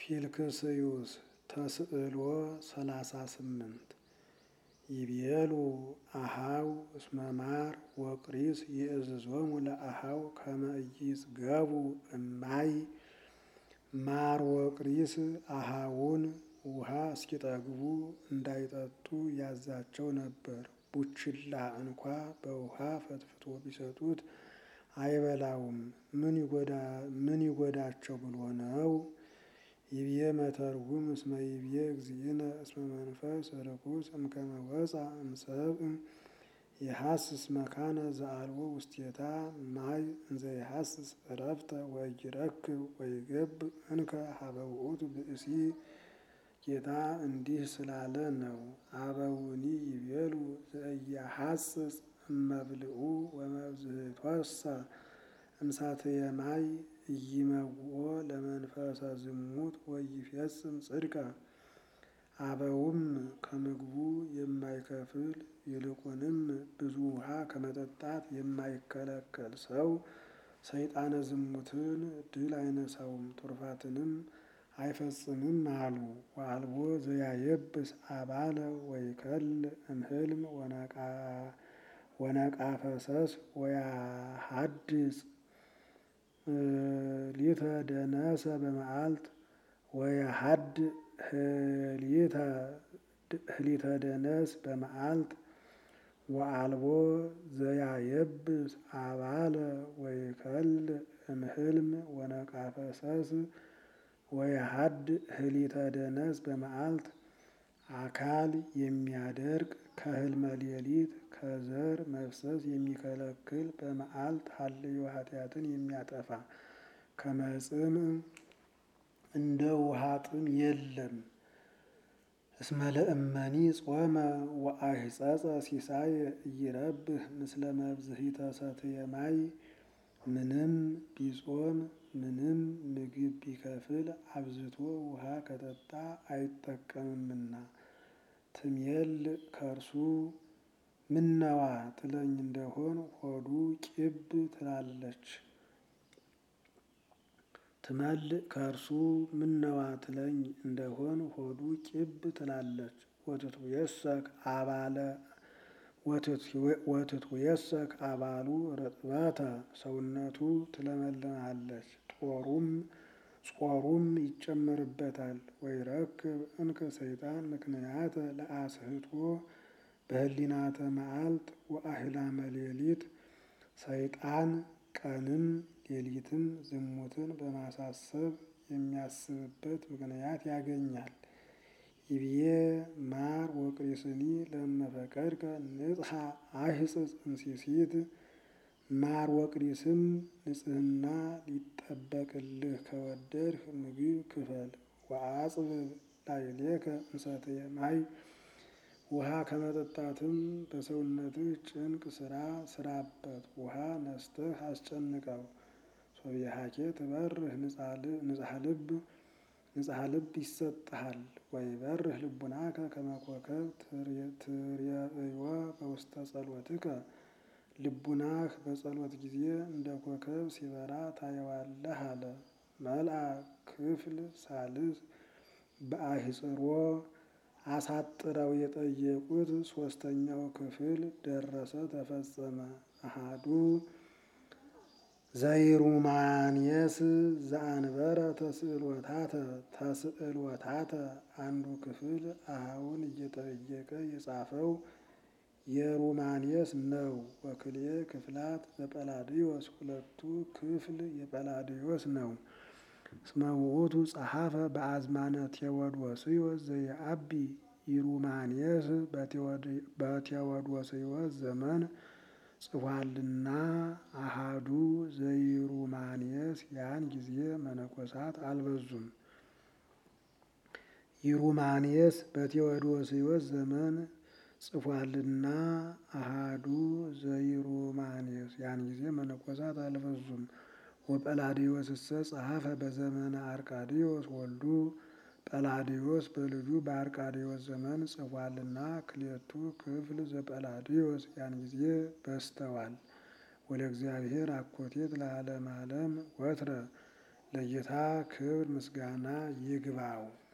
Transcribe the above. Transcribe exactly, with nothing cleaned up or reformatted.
ፊልክስዩስ ተስዕሎ ሰላሳ ስምንት ይቤሉ አሃው እስመ ማር ወቅሪስ ይእዝዞሙ ለአሃው ከመ ኢይጽገቡ እማይ። ማር ወቅሪስ አሃውን ውሃ እስኪጠግቡ እንዳይጠጡ ያዛቸው ነበር። ቡችላ እንኳ በውሃ ፈትፍቶ ቢሰጡት አይበላውም። ምን ይጎዳቸው ብሎ ነው? ይብዬ መተርጉም እስመ ይብዬ እግዚእነ እስመ መንፈስ ርኩስ እምከመ ወፃ እምሰብእ የሐስስ መካነ ዘአልቦ ውስቴታ ማይ እንዘ የሐስስ ዕረፍተ ወኢይረክብ ወይገብእ እንከ ሀበ ውእቱ ብእሲ። ጌታ እንዲህ ስላለ ነው። አበውኒ ይቤሉ ዘኢያሐስስ እመብልዑ ወመብዝሕቶሰ እምሳትየ ማይ ኢይመውኦ ለመንፈሰ ዝሙት ወኢይፌጽም ጽድቀ። አበውም ከምግቡ የማይከፍል ይልቁንም ብዙ ውሃ ከመጠጣት የማይከለከል ሰው ሰይጣነ ዝሙትን ድል አይነሳውም፣ ትሩፋትንም አይፈጽምም አሉ። ወአልቦ ዘያየብስ አባለ ወይከል እምህልም ወነቃ ፈሰስ ወያሐድስ ሊተ ደነሰ በመዓልት ወያሐድ ህሊተ ደነስ በመዓልት። ወአልቦ ዘያየብስ አባለ ወይከል እምህልም ወነቃ ፈሰስ ወያሐድ ህሊተ ደነስ በመዓልት። አካል የሚያደርቅ ከህልመ ሌሊት ከዘር መፍሰስ የሚከለክል በመዓልት ሀልዮ ኃጢአትን የሚያጠፋ ከመጽም እንደ ውሃ ጥም የለም። እስመ ለእመኒ ጾመ ወአሂጸጸ ሲሳይ ኢይረብህ ምስለ መብዝሒተ ሰትየ ማይ። ምንም ቢጾም ምንም ምግብ ቢከፍል አብዝቶ ውሃ ከጠጣ አይጠቀምምና። ትሜል ከርሱ ምነዋ ትለኝ እንደሆን ሆዱ ቂብ ትላለች። ትመል ከርሱ ምነዋ ትለኝ እንደሆን ሆዱ ቂብ ትላለች። ወትትዌሰክ አባለ ወትትዌሰክ አባሉ ርጥበተ ሰውነቱ ትለመልማለች፣ ጦሩም ጾሩም ይጨመርበታል። ወይረክብ እንከ ሰይጣን ምክንያተ ለአስሕቶ በህሊናተ መዓልት ወአህላመ ሌሊት። ሰይጣን ቀንም ሌሊትም ዝሙትን በማሳሰብ የሚያስብበት ምክንያት ያገኛል። ይብዬ ማር ወቅሪስኒ ለመፈቀድከ ንጽሐ አህጽጽ እምሲሲት። ማር ወቅሪስም ንጽህና ሊጠበቅልህ ከወደድህ ምግብ ክፈል። ወአጽብብ ላዕሌከ እምሰትየ ማይ። ውሃ ከመጠጣትም በሰውነትህ ጭንቅ ስራ ስራበት፣ ውሃ ነስተህ አስጨንቀው። ሶብየሃኬ ትበርህ ንጽሐ ልብ ንጽሐ ልብ ይሰጥሃል። ወይበርህ ልቡናከ ከመ ኮከብ ትርእዮ በውስተ ጸሎትከ። ልቡናህ በጸሎት ጊዜ እንደ ኮከብ ሲበራ ታየዋለህ አለ። መልአ ክፍል ሳልስ በአሂጽሮ አሳጥረው የጠየቁት ሶስተኛው ክፍል ደረሰ ተፈጸመ። አሃዱ ዘይሩማንየስ ዘአንበረ ተስዕሎታተ ተስዕሎታተ። አንዱ ክፍል አሃውን እየጠየቀ የጻፈው የሩማንየስ ነው። ወክልኤ ክፍላት ዘጰላድዮስ ሁለቱ ክፍል የጰላድዮስ ነው። እስመ ውእቱ ጸሐፈ በአዝማነ ቴዎዶስዮስ ዘየአቢ ይሩማንየስ በቴዎዶስዮስ ዘመን ጽፏልና። አሃዱ ዘይሩማንየስ ያን ጊዜ መነኮሳት አልበዙም። ይሩማንየስ በቴዎዶስዮስ ዘመን ጽፏልና። አሃዱ ዘይሩማንየስ ያን ጊዜ መነኮሳት አልበዙም። ወጰላድዮስ እሰ ጸሐፈ በዘመነ አርቃድዮስ ወልዱ። ጰላድዮስ በልጁ በአርቃድዮስ ዘመን ጽፏልና። ክልኤቱ ክፍል ዘጰላድዮስ ያን ጊዜ በዝተዋል። ወለእግዚአብሔር አኮቴት ለዓለመ ዓለም ወትረ። ለጌታ ክብር ምስጋና ይግባው።